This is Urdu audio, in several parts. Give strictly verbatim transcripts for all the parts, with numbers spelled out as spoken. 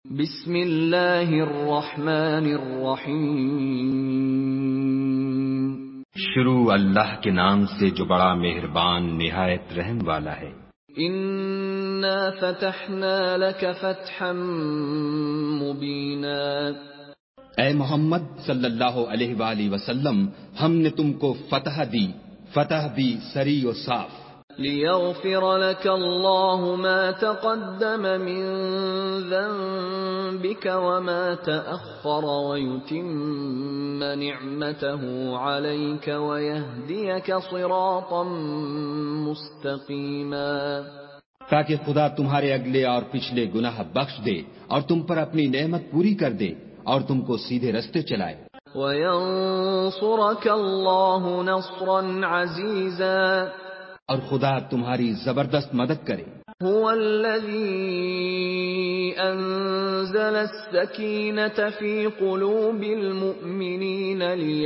بسم اللہ الرحمن الرحیم۔ شروع اللہ کے نام سے جو بڑا مہربان نہایت رحم والا ہے۔ انا فتحنا لك فتحا مبینا۔ اے محمد صلی اللہ علیہ وآلہ وسلم، ہم نے تم کو فتح دی، فتح بھی صریح و صاف۔ لِيَغْفِرَ لَكَ اللَّهُ مَا تَقَدَّمَ مِن ذَنبِكَ وَمَا تَأَخَّرَ وَيُتِمَّ نِعْمَتَهُ عَلَيْكَ وَيَهْدِيَكَ صِرَاطًا مُسْتَقِيمًا، تاکہ خدا تمہارے اگلے اور پچھلے گناہ بخش دے اور تم پر اپنی نعمت پوری کر دے اور تم کو سیدھے رستے چلائے۔ وَيَنصُرَكَ اللَّهُ نَصْرًا عَزِيزًا، اور خدا تمہاری زبردست مدد کرے۔ هو الذي أنزل السكينة في قلوب المؤمنين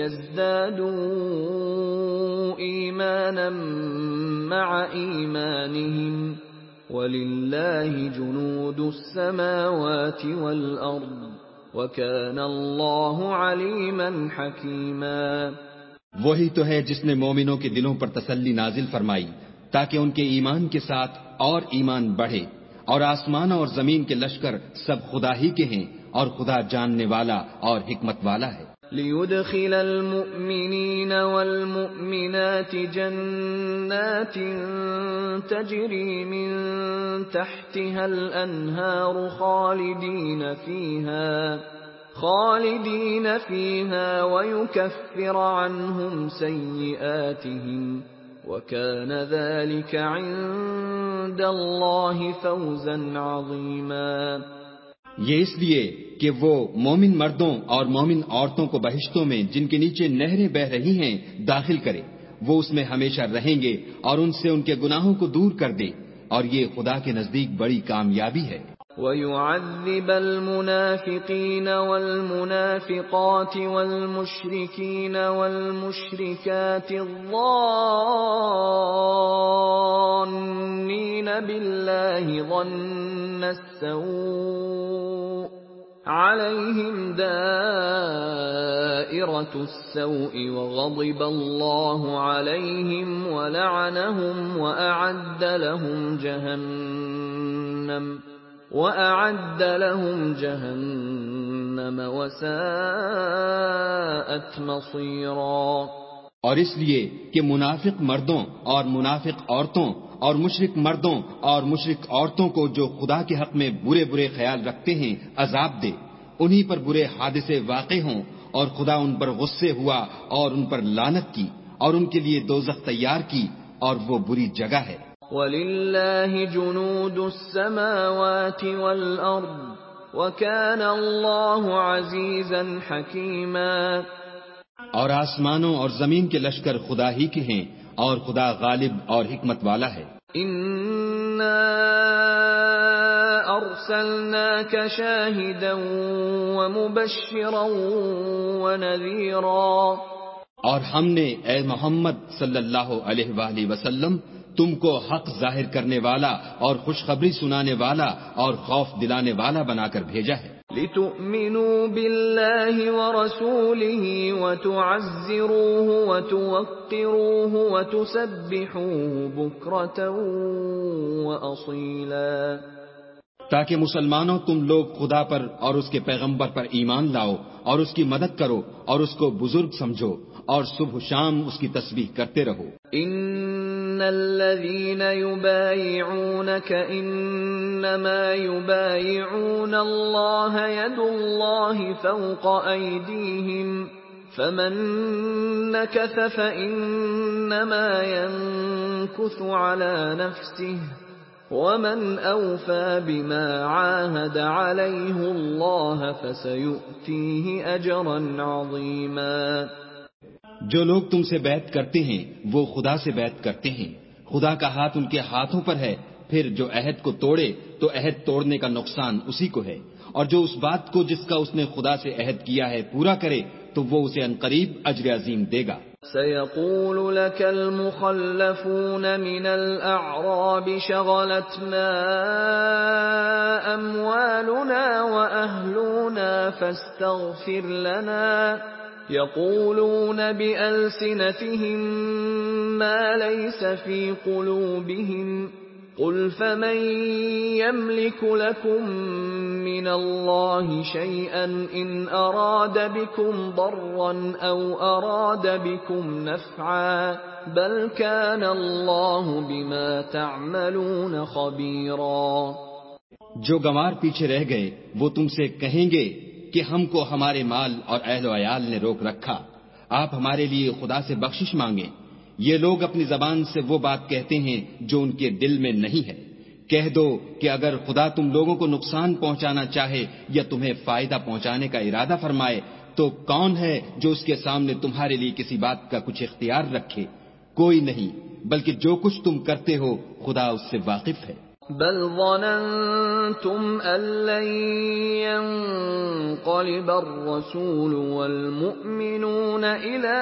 ليزدادوا إيمانا مع إيمانهم ولله جنود السماوات والأرض وكان الله عليما حكيما۔ وہی تو ہے جس نے مومنوں کے دلوں پر تسلی نازل فرمائی تاکہ ان کے ایمان کے ساتھ اور ایمان بڑھے، اور آسمان اور زمین کے لشکر سب خدا ہی کے ہیں، اور خدا جاننے والا اور حکمت والا ہے۔ لِيُدْخِلَ الْمُؤْمِنِينَ وَالْمُؤْمِنَاتِ جَنَّاتٍ تَجْرِي مِن تَحْتِهَا الْأَنْهَارُ خَالِدِينَ فِيهَا خالدین فیہا ویکفر عنہم سیئاتہم وکان ذلک عند اللہ فوزا عظیما۔ یہ اس لیے کہ وہ مومن مردوں اور مومن عورتوں کو بہشتوں میں جن کے نیچے نہریں بہ رہی ہیں داخل کرے، وہ اس میں ہمیشہ رہیں گے اور ان سے ان کے گناہوں کو دور کر دے، اور یہ خدا کے نزدیک بڑی کامیابی ہے۔ وَيُعَذِّبَ الْمُنَافِقِينَ وَالْمُنَافِقَاتِ وَالْمُشْرِكِينَ وَالْمُشْرِكَاتِ الظَّانِّينَ بِاللَّهِ ظَنَّ السَّوْءِ عَلَيْهِمْ دَائِرَةُ السَّوْءِ وَغَضِبَ اللَّهُ عَلَيْهِمْ وَلَعَنَهُمْ وَأَعَدَّ لَهُمْ جَهَنَّمَ وَأَعَدَّ لَهُمْ جَهَنَّمَ وَسَاءَتْ مَصِيرًا۔ اور اس لیے کہ منافق مردوں اور منافق عورتوں اور مشرک مردوں اور مشرک عورتوں کو جو خدا کے حق میں برے برے خیال رکھتے ہیں عذاب دے، انہی پر برے حادثے واقع ہوں، اور خدا ان پر غصے ہوا اور ان پر لعنت کی اور ان کے لیے دوزخ تیار کی، اور وہ بری جگہ ہے۔ وَلِلَّهِ جُنُودُ السَّمَاوَاتِ وَالْأَرْضِ وَكَانَ اللَّهُ عَزِيزًا حَكِيمًا۔ اور آسمانوں اور زمین کے لشکر خدا ہی کے ہیں، اور خدا غالب اور حکمت والا ہے۔ إِنَّا أَرْسَلْنَاكَ شَاهِدًا وَمُبَشِّرًا وَنَذِيرًا۔ اور ہم نے اے محمد صلی اللہ علیہ وآلہ وسلم تم کو حق ظاہر کرنے والا اور خوشخبری سنانے والا اور خوف دلانے والا بنا کر بھیجا ہے۔ لِتُؤْمِنُوا بِاللَّهِ وَرَسُولِهِ وَتُعَزِّرُوهُ وَتُوَقِّرُوهُ وَتُسَبِّحُوهُ بُكْرَةً وَأَصِيلًا، تاکہ مسلمانوں تم لوگ خدا پر اور اس کے پیغمبر پر ایمان لاؤ اور اس کی مدد کرو اور اس کو بزرگ سمجھو اور صبح و شام اس کی تسبیح کرتے رہو۔ ان الذين يبايعونك انما يبايعون الله يد الله فوق ايديهم فمن نكث فانما ينكث على نفسه ومن اوفى بما عاهد عليه الله فسيؤتيه اجرا عظيما۔ جو لوگ تم سے بیعت کرتے ہیں وہ خدا سے بیعت کرتے ہیں، خدا کا ہاتھ ان کے ہاتھوں پر ہے، پھر جو عہد کو توڑے تو عہد توڑنے کا نقصان اسی کو ہے، اور جو اس بات کو جس کا اس نے خدا سے عہد کیا ہے پورا کرے تو وہ اسے عنقریب اجر عظیم دے گا۔ سيقول لك المخلفون من الأعراب شغلتنا أموالنا وأهلنا فاستغفر لنا يقولون بألسنتهم ما ليس في قلوبهم قل فمن يملك لكم من الله شيئا إن أراد بكم ضرا أو أراد بكم نفعا بل كان الله بما تعملون خبيرا۔ جو گنوار پیچھے رہ گئے وہ تم سے کہیں گے کہ ہم کو ہمارے مال اور اہل و عیال نے روک رکھا، آپ ہمارے لیے خدا سے بخشش مانگیں۔ یہ لوگ اپنی زبان سے وہ بات کہتے ہیں جو ان کے دل میں نہیں ہے۔ کہہ دو کہ اگر خدا تم لوگوں کو نقصان پہنچانا چاہے یا تمہیں فائدہ پہنچانے کا ارادہ فرمائے تو کون ہے جو اس کے سامنے تمہارے لیے کسی بات کا کچھ اختیار رکھے؟ کوئی نہیں، بلکہ جو کچھ تم کرتے ہو خدا اس سے واقف ہے۔ بل ظننتم أن لن ينقلب الرسول والمؤمنون إلى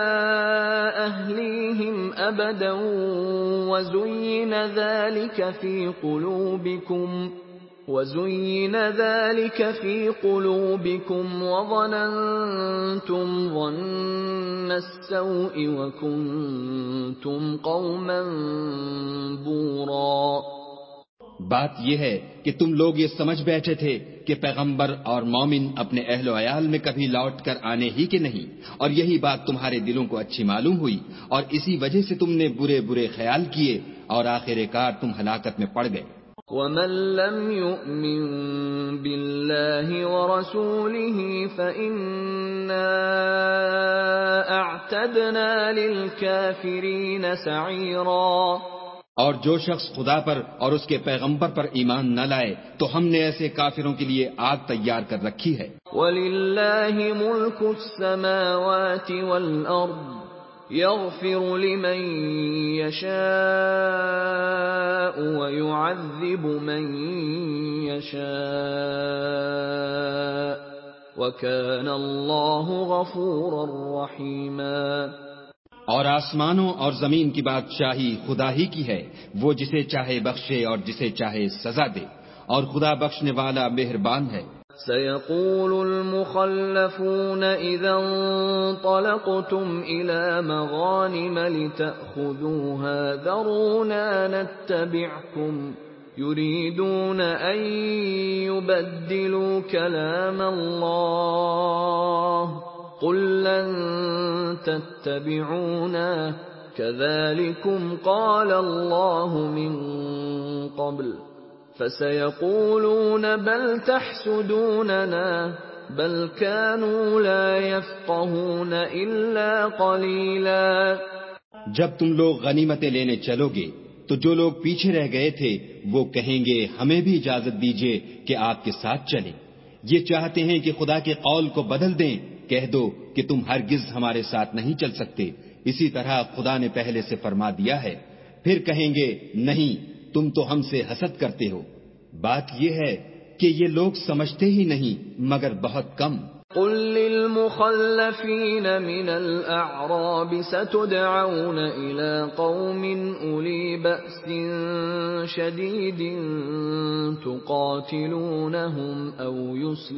أهليهم أبدا وزين ذلك في قلوبكم وزين ذلك في قلوبكم وظننتم ظن السوء وكنتم قوما بورا۔ بات یہ ہے کہ تم لوگ یہ سمجھ بیٹھے تھے کہ پیغمبر اور مومن اپنے اہل و عیال میں کبھی لوٹ کر آنے ہی کے نہیں، اور یہی بات تمہارے دلوں کو اچھی معلوم ہوئی اور اسی وجہ سے تم نے برے برے خیال کیے اور آخر کار تم ہلاکت میں پڑ گئے۔ وَمَن لَّمْ يُؤْمِن بِاللَّهِ وَرَسُولِهِ فَإِنَّا أَعْتَدْنَا لِلْكَافِرِينَ سَعِيرًا۔ اور جو شخص خدا پر اور اس کے پیغمبر پر ایمان نہ لائے تو ہم نے ایسے کافروں کے لیے آگ تیار کر رکھی ہے۔ وَلِلَّهِ مُلْكُ السَّمَاوَاتِ وَالْأَرْضِ يَغْفِرُ لِمَن يَشَاءُ وَيُعَذِّبُ مَن يَشَاءُ وَكَانَ اللَّهُ غَفُورًا رَّحِيمًا۔ اور آسمانوں اور زمین کی بادشاہی خدا ہی کی ہے، وہ جسے چاہے بخشے اور جسے چاہے سزا دے، اور خدا بخشنے والا مہربان ہے۔ سيقول المخلفون إذا انطلقتم إلى مغانم لتأخذوها ذرونا نتبعكم يريدون أن يبدلوا كلام الله قل لن تتبعونا كذلكم قال الله من قبل فسيقولون بل تحسدوننا بل كانوا لا يفقهون إلا قليلا۔ جب تم لوگ غنیمتیں لینے چلو گے تو جو لوگ پیچھے رہ گئے تھے وہ کہیں گے ہمیں بھی اجازت دیجیے کہ آپ کے ساتھ چلیں، یہ چاہتے ہیں کہ خدا کے قول کو بدل دیں۔ کہہ دو کہ تم ہرگز ہمارے ساتھ نہیں چل سکتے، اسی طرح خدا نے پہلے سے فرما دیا ہے۔ پھر کہیں گے نہیں، تم تو ہم سے حسد کرتے ہو۔ بات یہ ہے کہ یہ لوگ سمجھتے ہی نہیں مگر بہت کم۔ قل للمخلفين من الأعراب ستدعون إلى قوم أولي بأس شديد تقاتلونهم أو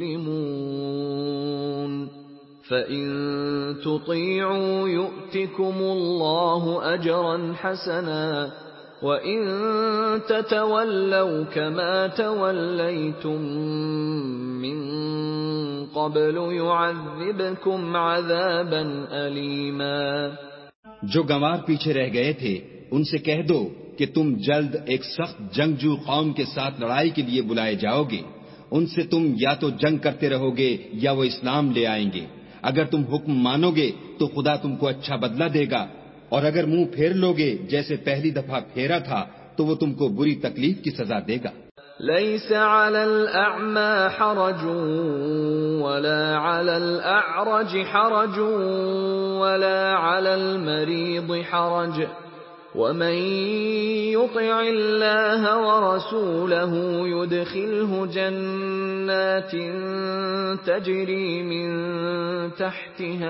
يسلمون فإن تطيعوا يؤتكم الله أجرا حسنا وَإِن تَتَوَلَّوْا كَمَا تَوَلَّيْتُم مِّن قَبْلُ يُعَذِّبْكُمْ عَذَابًا أَلِيمًا۔ جو گنوار پیچھے رہ گئے تھے ان سے کہہ دو کہ تم جلد ایک سخت جنگجو قوم کے ساتھ لڑائی کے لیے بلائے جاؤ گے، ان سے تم یا تو جنگ کرتے رہو گے یا وہ اسلام لے آئیں گے۔ اگر تم حکم مانو گے تو خدا تم کو اچھا بدلہ دے گا، اور اگر منہ پھیر لوگے جیسے پہلی دفعہ پھیرا تھا تو وہ تم کو بری تکلیف کی سزا دے گا۔ ليس على الأعمى حرج ولا على الأعرج حرج ولا على المريض حرج وَمَن يُطِعِ اللَّهَ وَرَسُولَهُ يُدْخِلْهُ جَنَّاتٍ تَجْرِي مِن تَحْتِهَا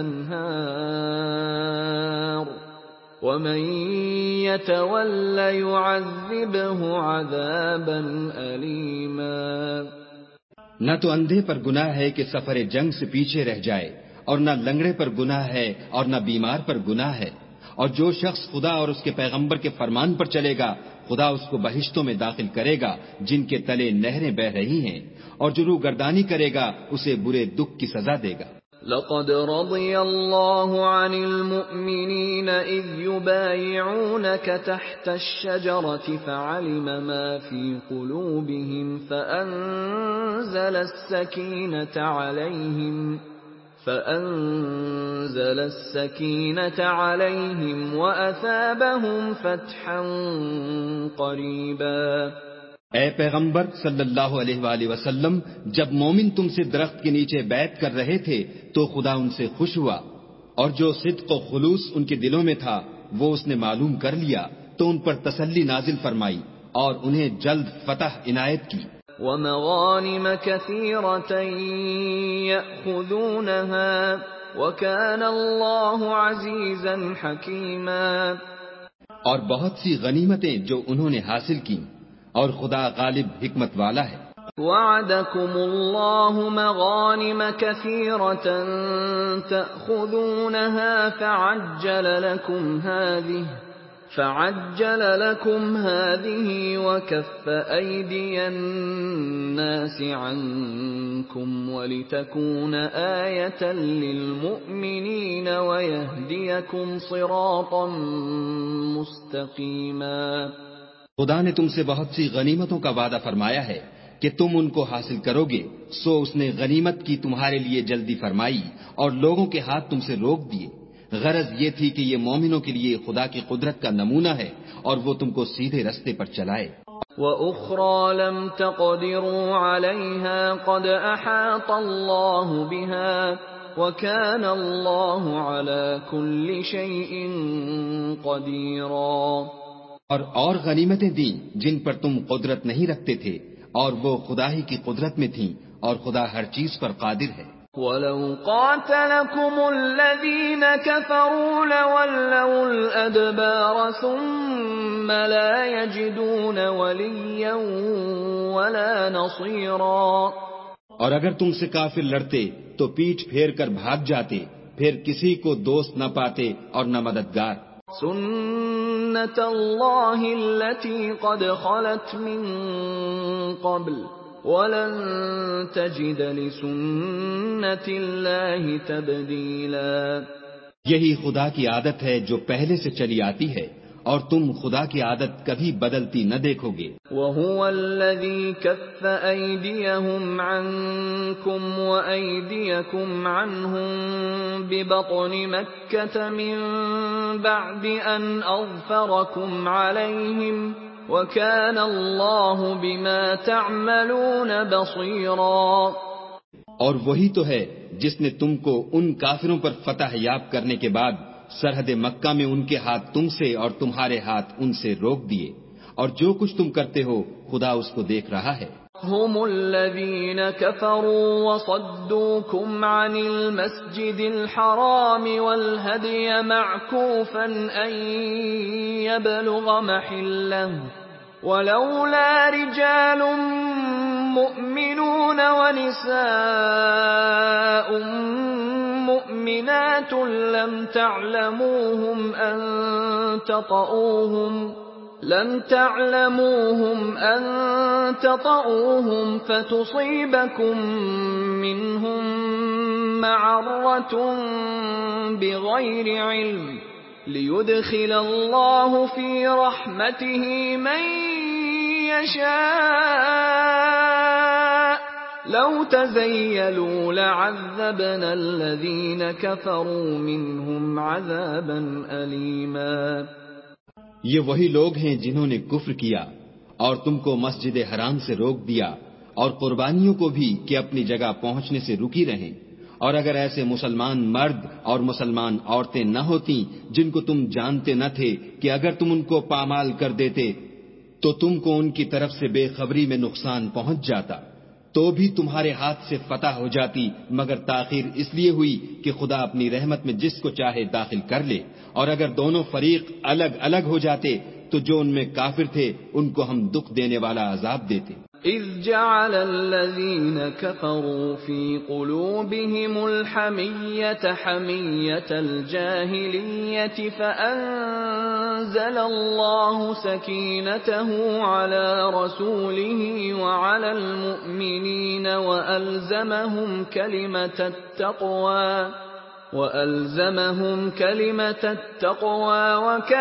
الْأَنْهَارُ وَمَن يَتَوَلَّ يُعَذِّبْهُ عَذَابًا أَلِيمًا۔ نہ تو اندھے پر گناہ ہے کہ سفر جنگ سے پیچھے رہ جائے، اور نہ لنگڑے پر گناہ ہے اور نہ بیمار پر گناہ ہے، اور جو شخص خدا اور اس کے پیغمبر کے فرمان پر چلے گا خدا اس کو بہشتوں میں داخل کرے گا جن کے تلے نہریں بہ رہی ہیں، اور جو روگردانی کرے گا اسے برے دکھ کی سزا دے گا۔ لقد رضي الله عن المؤمنين إذ يبايعونك تحت الشجرة فعلم ما في قلوبهم فأنزل السكينة عليهم فأنزل السكينة عليهم وأثابهم فتحا قريبا۔ اے پیغمبر صلی اللہ علیہ وآلہ وسلم، جب مومن تم سے درخت کے نیچے بیعت کر رہے تھے تو خدا ان سے خوش ہوا، اور جو صدق و خلوص ان کے دلوں میں تھا وہ اس نے معلوم کر لیا تو ان پر تسلی نازل فرمائی اور انہیں جلد فتح عنایت کی۔ وَمَغَانِمَ كَثِيرَةً يَأْخُذُونَهَا وَكَانَ اللَّهُ عَزِيزًا حَكِيمًا۔ اور بہت سی غنیمتیں جو انہوں نے حاصل کی، اور خدا غالب حکمت والا ہے۔ وَعَدَكُمُ اللَّهُ مَغَانِمَ كَثِيرَةً تَأْخُذُونَهَا فَعَجَّلَ لَكُمْ هَٰذِهِ فَعَجَّلَ لَكُمْ هَٰذِهِ وَكَفَّ أَيْدِيَ النَّاسِ عَنكُمْ وَلِتَكُونَ آيَةً لِّلْمُؤْمِنِينَ وَيَهْدِيَكُمْ صِرَاطًا مُّسْتَقِيمًا۔ خدا نے تم سے بہت سی غنیمتوں کا وعدہ فرمایا ہے کہ تم ان کو حاصل کرو گے، سو اس نے غنیمت کی تمہارے لیے جلدی فرمائی اور لوگوں کے ہاتھ تم سے روک دیے۔ غرض یہ تھی کہ یہ مومنوں کے لیے خدا کی قدرت کا نمونہ ہے اور وہ تم کو سیدھے رستے پر چلائے۔ وَأُخْرَى لَمْ تَقْدِرُوا عَلَيْهَا قَدْ أَحَاطَ اللَّهُ بِهَا وَكَانَ اللَّهُ عَلَى كُلِّ شَيْءٍ قَدِيرًا۔ اور اور غنیمتیں دیں جن پر تم قدرت نہیں رکھتے تھے، اور وہ خدا ہی کی قدرت میں تھیں، اور خدا ہر چیز پر قادر ہے۔ وَلَوْ قَاتَلَكُمُ الَّذِينَ كَفَرُوا لَوَلَّوُا الْأَدْبَارَ ثُمَّ لَا يَجِدُونَ وَلِيًّا وَلَا نَصِيرًا۔ اور اگر تم سے کافر لڑتے تو پیٹھ پھیر کر بھاگ جاتے، پھر کسی کو دوست نہ پاتے اور نہ مددگار۔ سُنَّتَ اللَّهِ الَّتِي قَدْ خَلَتْ مِن قَبْلُ وَلَن تَجِدَ لِسُنَّتِ اللَّهِ تَبْدِيلًا۔ یہی خدا کی عادت ہے جو پہلے سے چلی آتی ہے، اور تم خدا کی عادت کبھی بدلتی نہ دیکھو گے۔ وَهُوَ الَّذِي كَفَّ أَيْدِيَهُمْ عَنكُمْ وَأَيْدِيَكُمْ عَنْهُمْ بِبَطْنِ مَكَّةَ مِن بَعْدِ أَنْ أَظْفَرَكُمْ عَلَيْهِمْ وَكَانَ اللَّهُ بِمَا تَعْمَلُونَ بَصِيرًا۔ اور وہی تو ہے جس نے تم کو ان کافروں پر فتح یاب کرنے کے بعد سرحد مکہ میں ان کے ہاتھ تم سے اور تمہارے ہاتھ ان سے روک دیے، اور جو کچھ تم کرتے ہو خدا اس کو دیکھ رہا ہے۔ هم الذين كفروا وصدوكم عن المسجد الحرام والهدي معكوفا أن يبلغ محله ولولا رجال مؤمنون ونساء مؤمنات لم تعلموهم أن تطؤوهم لم تعلموهم أن تطؤوهم فتصيبكم منهم معرة بغير علم ليدخل الله في رحمته من يشاء لو تزيلوا لعذبنا الذين كفروا منهم عذابا أليما۔ یہ وہی لوگ ہیں جنہوں نے کفر کیا اور تم کو مسجد حرام سے روک دیا، اور قربانیوں کو بھی کہ اپنی جگہ پہنچنے سے رکی رہیں، اور اگر ایسے مسلمان مرد اور مسلمان عورتیں نہ ہوتی جن کو تم جانتے نہ تھے کہ اگر تم ان کو پامال کر دیتے تو تم کو ان کی طرف سے بے خبری میں نقصان پہنچ جاتا، تو بھی تمہارے ہاتھ سے فتح ہو جاتی، مگر تاخیر اس لیے ہوئی کہ خدا اپنی رحمت میں جس کو چاہے داخل کر لے۔ اور اگر دونوں فریق الگ الگ ہو جاتے تو جو ان میں کافر تھے ان کو ہم دکھ دینے والا عذاب دیتے۔ إذ جعل الذين كفروا في قلوبهم الحمية حمية الجاهلية فأنزل الله سكينته على رسوله وعلى المؤمنين وألزمهم كلمة التقوى وَأَلْزَمَهُمْ كَلِمَةَ التَّقْوَى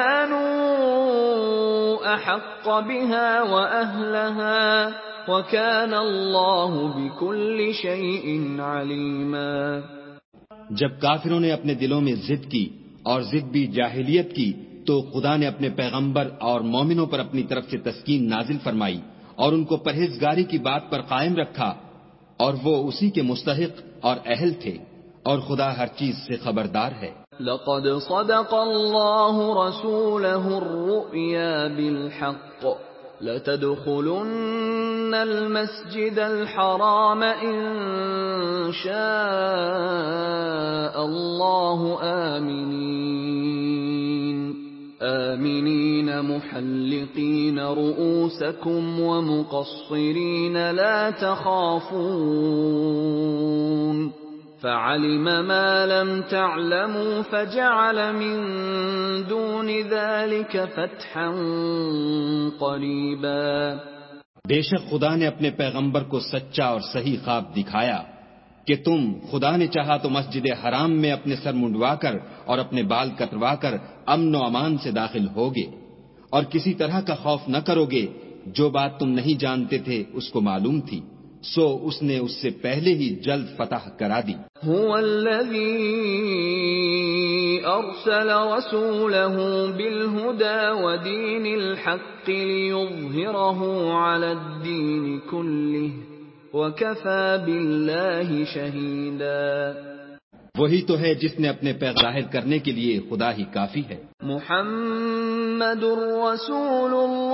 وَكَانُوا أَحَقَّ بِهَا وَأَهْلَهَا وَكَانَ اللَّهُ بِكُلِّ شَيْءٍ عَلِيمًا۔ جب کافروں نے اپنے دلوں میں ضد کی اور ضد بھی جاہلیت کی تو خدا نے اپنے پیغمبر اور مومنوں پر اپنی طرف سے تسکین نازل فرمائی اور ان کو پرہیزگاری کی بات پر قائم رکھا، اور وہ اسی کے مستحق اور اہل تھے، اور خدا ہر چیز سے خبردار ہے۔ لقد صدق الله رسوله الرؤيا بالحق لتدخلن المسجد الحرام إن شاء الله آمنين آمنين محلقين رؤوسكم ومقصرين لا تخافون فعلم ما لم تعلموا فجعل من دون ذلك فتحا قریبا۔ بے شک خدا نے اپنے پیغمبر کو سچا اور صحیح خواب دکھایا کہ تم خدا نے چاہا تو مسجد حرام میں اپنے سر منڈوا کر اور اپنے بال کتروا کر امن و امان سے داخل ہوگے، اور کسی طرح کا خوف نہ کرو گے۔ جو بات تم نہیں جانتے تھے اس کو معلوم تھی، سو اس نے اس سے پہلے ہی جلد فتح کرا دی۔ هو الذي ارسل رسوله بالهدى ودين الحق ليظهره على الدين كله وكفى بالله شهيدا۔ وہی تو ہے جس نے اپنے پیغام ظاہر کرنے کے لیے خدا ہی کافی ہے۔ محمد رسول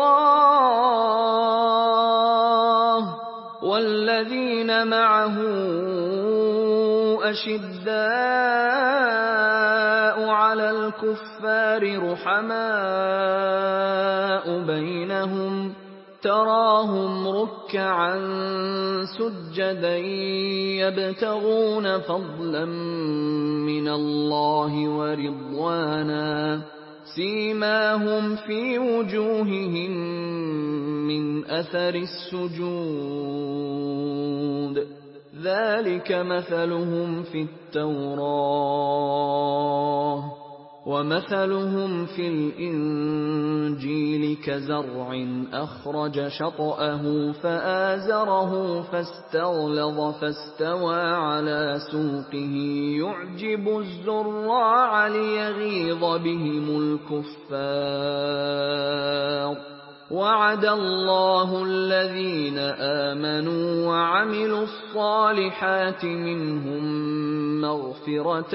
اللہ والذین معه اشداء على الكفار رحماء بینہم تراهم ركعا سجدا يبتغون فضلا من الله ورضوانا سيماهم في وجوههم من أثر السجود ذلك مثلهم في التوراة ومثلهم في الإنجيل كزرع أخرج شطأه فآزره فاستغلظ فاستوى على سوقه يعجب الزراع ليغيظ بهم الكفار وعد الله الذين آمنوا وعملوا الصالحات منهم مغفرة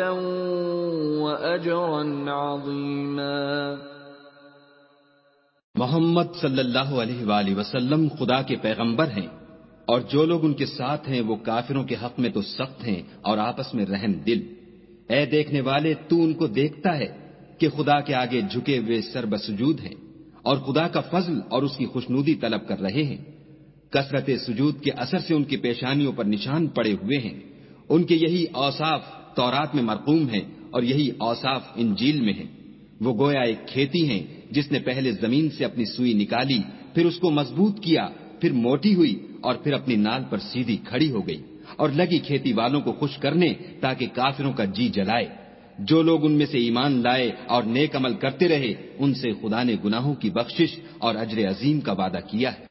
وأجرا عظيما۔ محمد صلی اللہ علیہ وآلہ وسلم خدا کے پیغمبر ہیں، اور جو لوگ ان کے ساتھ ہیں وہ کافروں کے حق میں تو سخت ہیں اور آپس میں رحم دل۔ اے دیکھنے والے، تو ان کو دیکھتا ہے کہ خدا کے آگے جھکے ہوئے سر بسجود ہیں اور خدا کا فضل اور اس کی خوشنودی طلب کر رہے ہیں۔ کثرت سجود کے اثر سے ان کی پیشانیوں پر نشان پڑے ہوئے ہیں۔ ان کے یہی اوصاف تورات میں مرقوم ہیں اور یہی اوصاف انجیل میں ہیں۔ وہ گویا ایک کھیتی ہیں جس نے پہلے زمین سے اپنی سوئی نکالی، پھر اس کو مضبوط کیا، پھر موٹی ہوئی اور پھر اپنی نال پر سیدھی کھڑی ہو گئی، اور لگی کھیتی والوں کو خوش کرنے تاکہ کافروں کا جی جلائے۔ جو لوگ ان میں سے ایمان لائے اور نیک عمل کرتے رہے ان سے خدا نے گناہوں کی بخشش اور اجر عظیم کا وعدہ کیا ہے۔